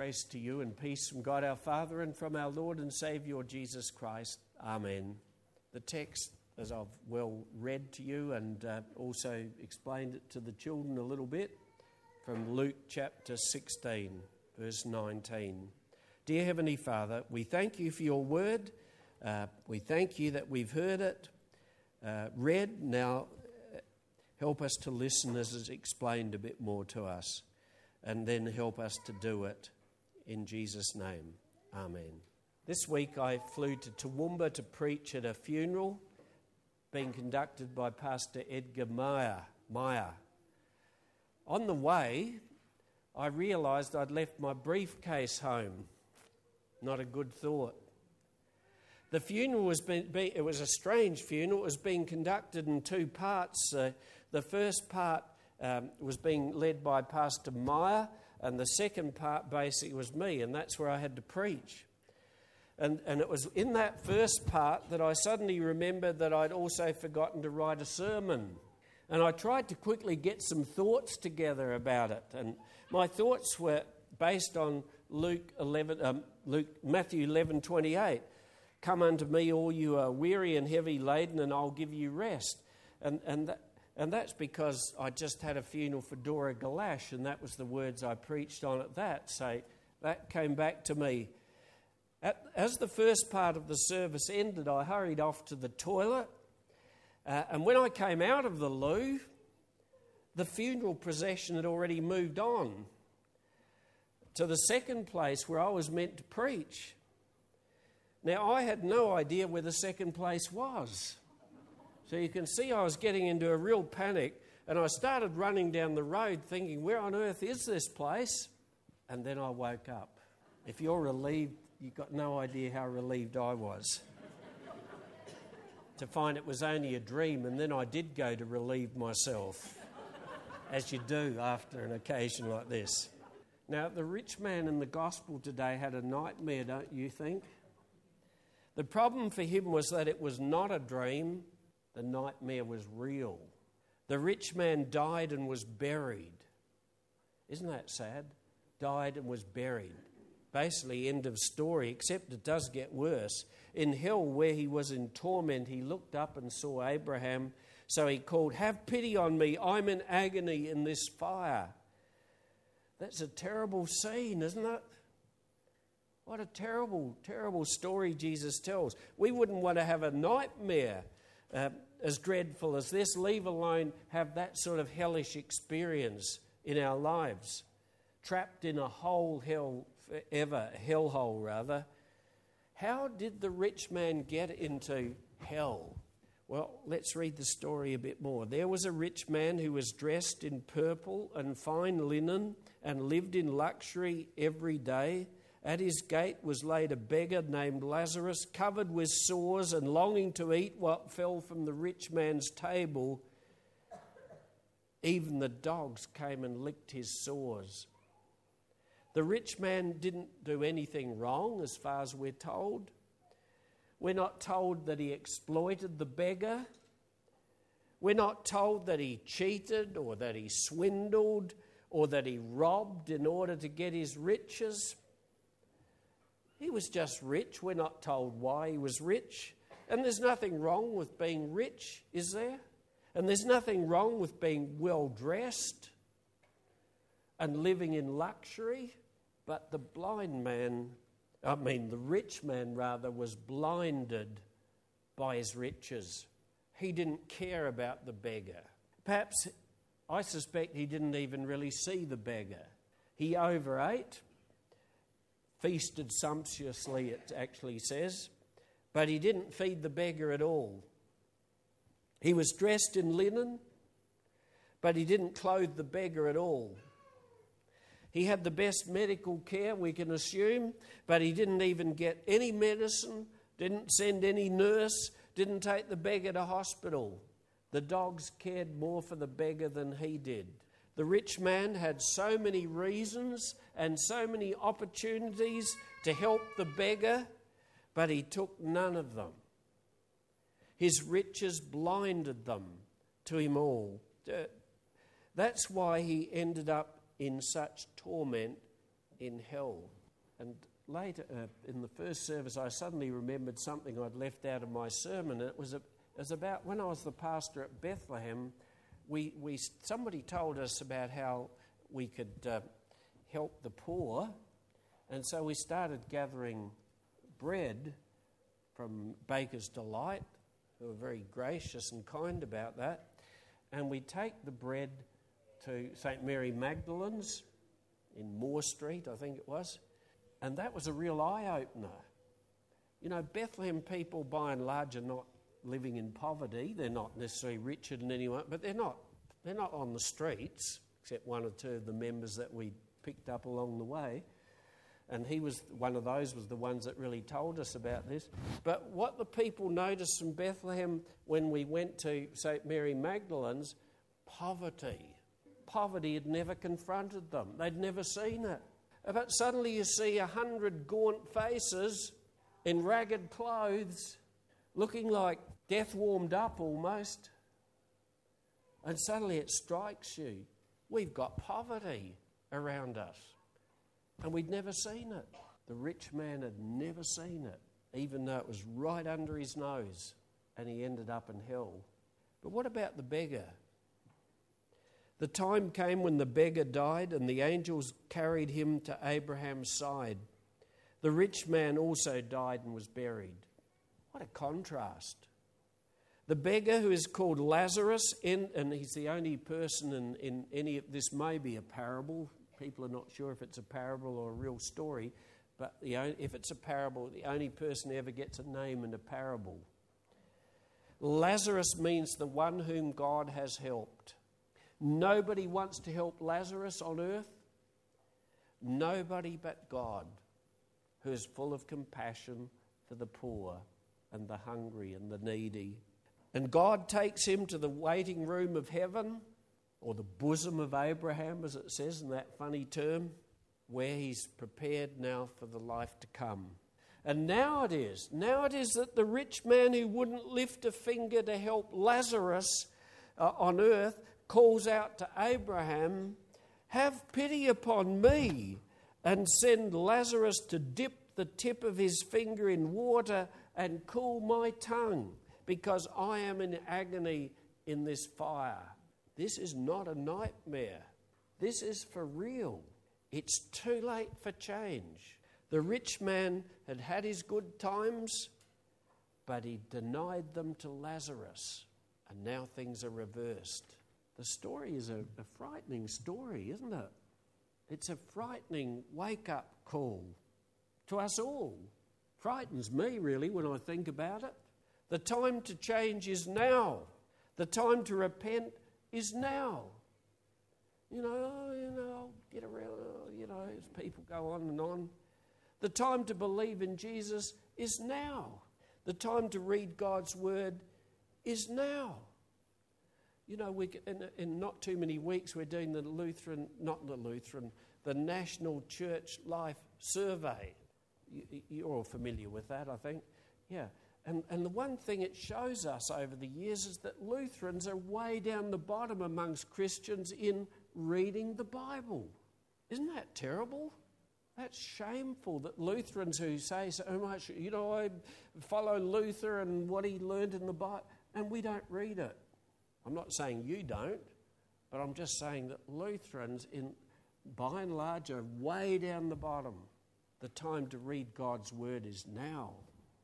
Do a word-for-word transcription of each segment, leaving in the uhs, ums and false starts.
Grace to you and peace from God our Father and from our Lord and Saviour Jesus Christ. Amen. The text, as I've well read to you and uh, also explained it to the children a little bit, from Luke chapter sixteen, verse nineteen. Dear Heavenly Father, we thank you for your word. Uh, we thank you that we've heard it, uh, read. Now help us to listen as it's explained a bit more to us, and then help us to do it. In Jesus' name, amen. This week I flew to Toowoomba to preach at a funeral being conducted by Pastor Edgar Meyer. Meyer. On the way, I realised I'd left my briefcase home. Not a good thought. The funeral was being, be, it was a strange funeral. It was being conducted in two parts. Uh, the first part um, was being led by Pastor Meyer, and the second part basically was me, and that's where I had to preach. And, and it was in that first part that I suddenly remembered that I'd also forgotten to write a sermon. And I tried to quickly get some thoughts together about it. And my thoughts were based on Luke eleven, um, Luke Matthew eleven twenty-eight. Come unto me, all you are weary and heavy laden, and I'll give you rest. And and that, and that's because I just had a funeral for Dora Galash, and that was the words I preached on at that. So that came back to me. At, as the first part of the service ended, I hurried off to the toilet. Uh, and when I came out of the loo, the funeral procession had already moved on to the second place where I was meant to preach. Now, I had no idea where the second place was. So you can see I was getting into a real panic, and I started running down the road thinking, where on earth is this place? And then I woke up. If you're relieved, you've got no idea how relieved I was to find it was only a dream, and then I did go to relieve myself, as you do after an occasion like this. Now, the rich man in the gospel today had a nightmare, don't you think? The problem for him was that it was not a dream. The nightmare was real. The rich man died and was buried. Isn't that sad? Died and was buried. Basically, end of story, except it does get worse. In hell, where he was in torment, he looked up and saw Abraham. So he called, "Have pity on me, I'm in agony in this fire." That's a terrible scene, isn't it? What a terrible, terrible story Jesus tells. We wouldn't want to have a nightmare uh, as dreadful as this, leave alone have that sort of hellish experience in our lives. Trapped in a whole hell forever, hellhole rather. How did the rich man get into hell? Well, let's read the story a bit more. There was a rich man who was dressed in purple and fine linen and lived in luxury every day. At his gate was laid a beggar named Lazarus, covered with sores and longing to eat what fell from the rich man's table. Even the dogs came and licked his sores. The rich man didn't do anything wrong, as far as we're told. We're not told that he exploited the beggar. We're not told that he cheated or that he swindled or that he robbed in order to get his riches. He was just rich. We're not told why he was rich. And there's nothing wrong with being rich, is there? And there's nothing wrong with being well-dressed and living in luxury. But the blind man, I mean the rich man rather, was blinded by his riches. He didn't care about the beggar. Perhaps, I suspect he didn't even really see the beggar. He overate. Feasted sumptuously, it actually says, but he didn't feed the beggar at all. He was dressed in linen, but he didn't clothe the beggar at all. He had the best medical care, we can assume, but he didn't even get any medicine, didn't send any nurse, didn't take the beggar to hospital. The dogs cared more for the beggar than he did. The rich man had so many reasons and so many opportunities to help the beggar, but he took none of them. His riches blinded them to him all. That's why he ended up in such torment in hell. And later, uh, in the first service, I suddenly remembered something I'd left out of my sermon. It was, a, it was about when I was the pastor at Bethlehem, we, we somebody told us about how we could uh, help the poor. And so we started gathering bread from Baker's Delight, who were very gracious and kind about that. And we take the bread to Saint Mary Magdalene's in Moore Street, I think it was. And that was a real eye-opener. You know, Bethlehem people, by and large, are not living in poverty. They're not necessarily richer than anyone, but they're not, they're not on the streets, except one or two of the members that we picked up along the way. And he was one of those was the ones that really told us about this. But what the people noticed from Bethlehem when we went to Saint Mary Magdalene's, poverty. Poverty had never confronted them. They'd never seen it. But suddenly you see a hundred gaunt faces in ragged clothes, looking like death warmed up almost. And suddenly it strikes you. We've got poverty around us. And we'd never seen it. The rich man had never seen it, even though it was right under his nose, and he ended up in hell. But what about the beggar? The time came when the beggar died, and the angels carried him to Abraham's side. The rich man also died and was buried. What a contrast. The beggar, who is called Lazarus, in, and he's the only person in, in any of this, may be a parable. People are not sure if it's a parable or a real story, but the only, if it's a parable, the only person who ever gets a name in a parable. Lazarus means the one whom God has helped. Nobody wants to help Lazarus on earth. Nobody but God, who is full of compassion for the poor and the hungry and the needy. And God takes him to the waiting room of heaven, or the bosom of Abraham, as it says in that funny term, where he's prepared now for the life to come. And now it is, now it is that the rich man who wouldn't lift a finger to help Lazarus uh, on earth calls out to Abraham, "Have pity upon me and send Lazarus to dip the tip of his finger in water and cool my tongue, because I am in agony in this fire." This is not a nightmare. This is for real. It's too late for change. The rich man had had his good times, but he denied them to Lazarus, and now things are reversed. The story is a, a frightening story, isn't it? It's a frightening wake-up call to us all. Frightens me, really, when I think about it. The time to change is now. The time to repent is now. You know, oh, you know, I'll get around, oh, you know, as people go on and on. The time to believe in Jesus is now. The time to read God's word is now. You know, we in, in not too many weeks we're doing the Lutheran, not the Lutheran, the National Church Life Survey. You, you're all familiar with that, I think. Yeah. And, and the one thing it shows us over the years is that Lutherans are way down the bottom amongst Christians in reading the Bible. Isn't that terrible? That's shameful that Lutherans who say so much, you know, I follow Luther and what he learned in the Bible, and we don't read it. I'm not saying you don't, but I'm just saying that Lutherans, in by and large, are way down the bottom. The time to read God's word is now.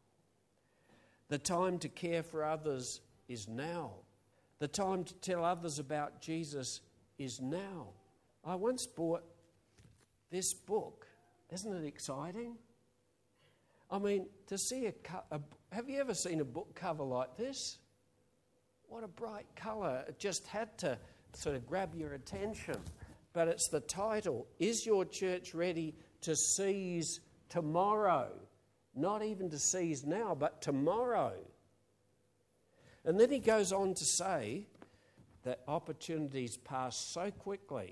The time to care for others is now. The time to tell others about Jesus is now. I once bought this book. Isn't it exciting? I mean, to see a, a... Have you ever seen a book cover like this? What a bright colour. It just had to sort of grab your attention. But it's the title, Is Your Church Ready to Seize Tomorrow? Not even to seize now, but tomorrow. And then he goes on to say that opportunities pass so quickly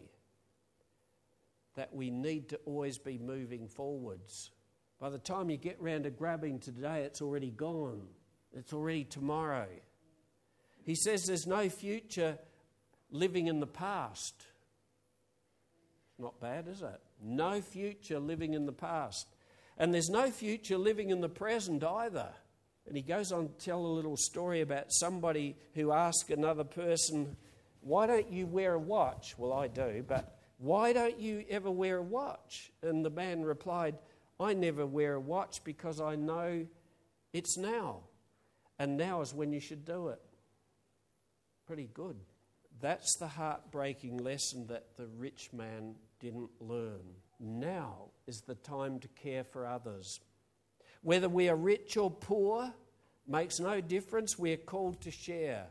that we need to always be moving forwards. By the time you get round to grabbing today, it's already gone. It's already tomorrow. He says there's no future living in the past. Not bad, is it? No future living in the past. And there's no future living in the present either. And he goes on to tell a little story about somebody who asked another person, why don't you wear a watch? Well, I do, but why don't you ever wear a watch? And the man replied, I never wear a watch because I know it's now. And now is when you should do it. Pretty good. That's the heartbreaking lesson that the rich man didn't learn. Now is the time to care for others. Whether we are rich or poor, makes no difference. We are called to share.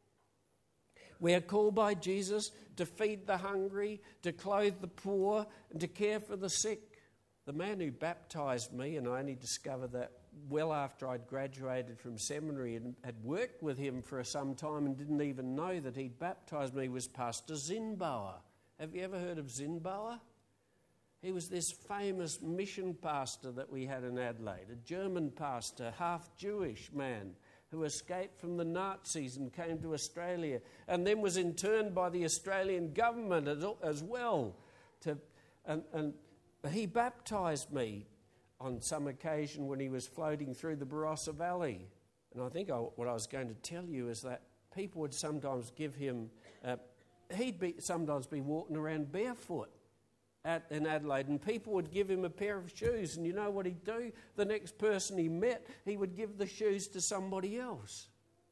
We are called by Jesus to feed the hungry, to clothe the poor, and to care for the sick. The man who baptised me, and I only discovered that well after I'd graduated from seminary and had worked with him for some time and didn't even know that he'd baptised me, was Pastor Zinbauer. Have you ever heard of Zinbauer? He was this famous mission pastor that we had in Adelaide, a German pastor, half-Jewish man, who escaped from the Nazis and came to Australia and then was interned by the Australian government as well. To, and, and he baptised me on some occasion when he was floating through the Barossa Valley. And I think I, what I was going to tell you is that people would sometimes give him, uh, he'd be sometimes be walking around barefoot At, in Adelaide, and people would give him a pair of shoes, and you know what he'd do? The next person he met, he would give the shoes to somebody else.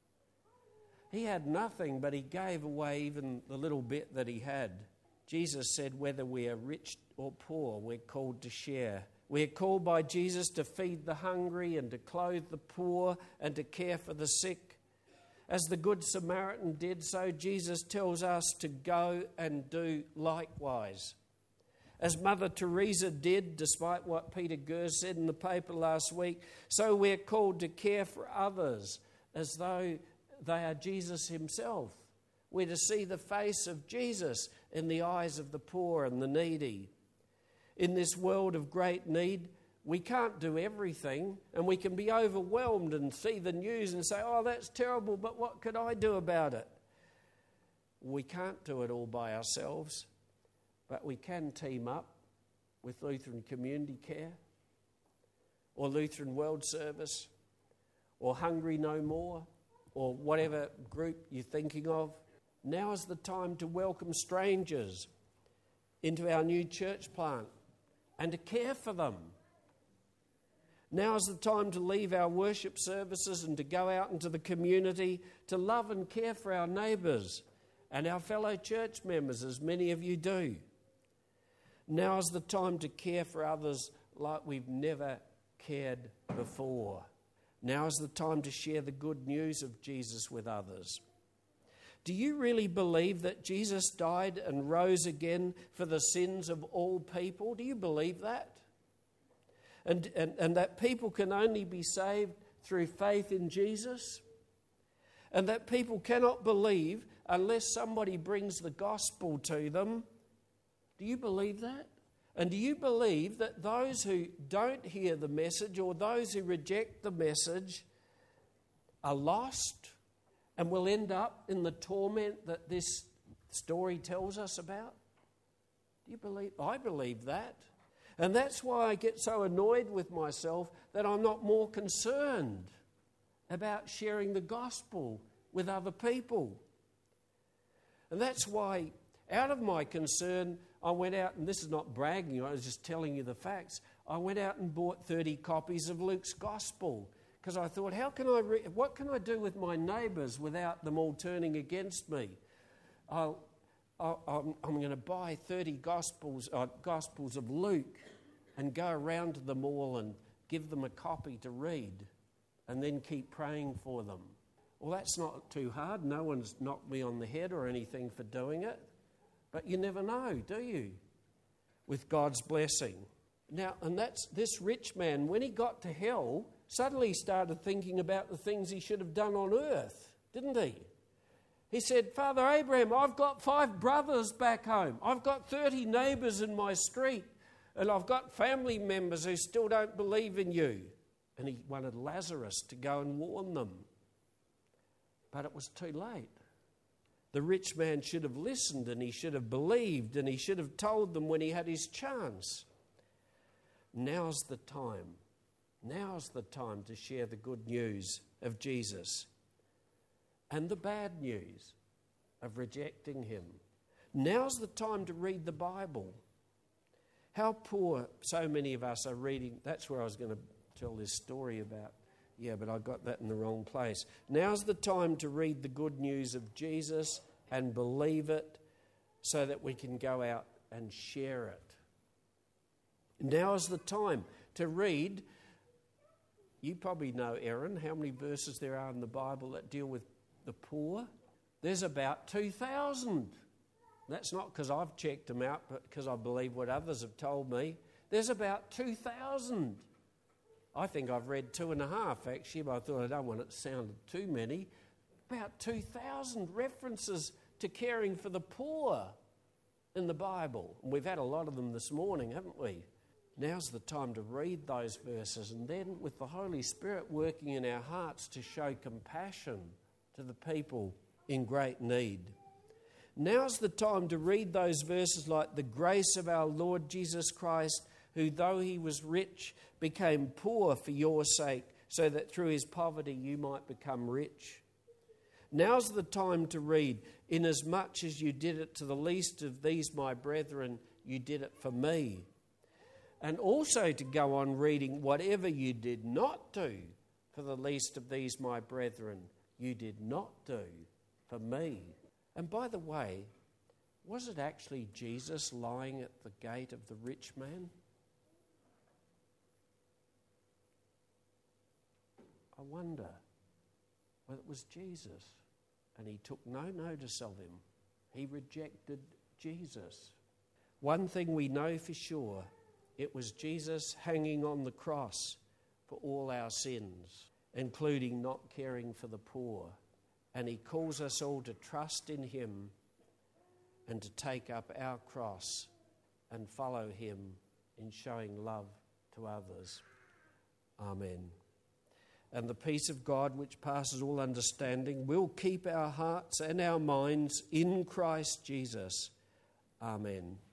He had nothing, but he gave away even the little bit that he had. Jesus said whether we are rich or poor, we're called to share. We're called by Jesus to feed the hungry and to clothe the poor and to care for the sick. As the Good Samaritan did so, Jesus tells us to go and do likewise. As Mother Teresa did, despite what Peter Gers said in the paper last week, so we're called to care for others as though they are Jesus himself. We're to see the face of Jesus in the eyes of the poor and the needy. In this world of great need, we can't do everything, and we can be overwhelmed and see the news and say, oh, that's terrible, but what could I do about it? We can't do it all by ourselves. But we can team up with Lutheran Community Care or Lutheran World Service or Hungry No More or whatever group you're thinking of. Now is the time to welcome strangers into our new church plant and to care for them. Now is the time to leave our worship services and to go out into the community to love and care for our neighbours and our fellow church members, as many of you do. Now is the time to care for others like we've never cared before. Now is the time to share the good news of Jesus with others. Do you really believe that Jesus died and rose again for the sins of all people? Do you believe that? And, and, and that people can only be saved through faith in Jesus? And that people cannot believe unless somebody brings the gospel to them? Do you believe that? And do you believe that those who don't hear the message or those who reject the message are lost and will end up in the torment that this story tells us about? Do you believe? I believe that. And that's why I get so annoyed with myself that I'm not more concerned about sharing the gospel with other people. And that's why, out of my concern, I went out, and this is not bragging, I was just telling you the facts. I went out and bought thirty copies of Luke's Gospel because I thought, how can I re- what can I do with my neighbours without them all turning against me? I'll, I'll, I'm, I'm going to buy thirty Gospels, uh, Gospels of Luke and go around to them all and give them a copy to read and then keep praying for them. Well, that's not too hard. No one's knocked me on the head or anything for doing it. But you never know, do you? With God's blessing. Now, and that's this rich man, when he got to hell, suddenly started thinking about the things he should have done on earth, didn't he? He said, Father Abraham, I've got five brothers back home. I've got thirty neighbours in my street. And I've got family members who still don't believe in you. And he wanted Lazarus to go and warn them. But it was too late. The rich man should have listened, and he should have believed, and he should have told them when he had his chance. Now's the time. Now's the time to share the good news of Jesus and the bad news of rejecting him. Now's the time to read the Bible. How poor so many of us are reading. That's where I was going to tell this story about. Yeah, but I got that in the wrong place. Now's the time to read the good news of Jesus and believe it so that we can go out and share it. Now's the time to read. You probably know, Erin, how many verses there are in the Bible that deal with the poor. There's about two thousand. That's not because I've checked them out, but because I believe what others have told me. There's about two thousand. I think I've read two and a half, actually, but I thought I don't want it to sound too many. About two thousand references to caring for the poor in the Bible. And we've had a lot of them this morning, haven't we? Now's the time to read those verses, and then with the Holy Spirit working in our hearts to show compassion to the people in great need. Now's the time to read those verses like the grace of our Lord Jesus Christ, who though he was rich, became poor for your sake, so that through his poverty you might become rich. Now's the time to read, inasmuch as you did it to the least of these my brethren, you did it for me. And also to go on reading, whatever you did not do for the least of these my brethren, you did not do for me. And by the way, was it actually Jesus lying at the gate of the rich man? I wonder whether it was Jesus, and he took no notice of him. He rejected Jesus. One thing we know for sure, it was Jesus hanging on the cross for all our sins, including not caring for the poor. And he calls us all to trust in him and to take up our cross and follow him in showing love to others. Amen. And the peace of God, which passes all understanding, will keep our hearts and our minds in Christ Jesus. Amen.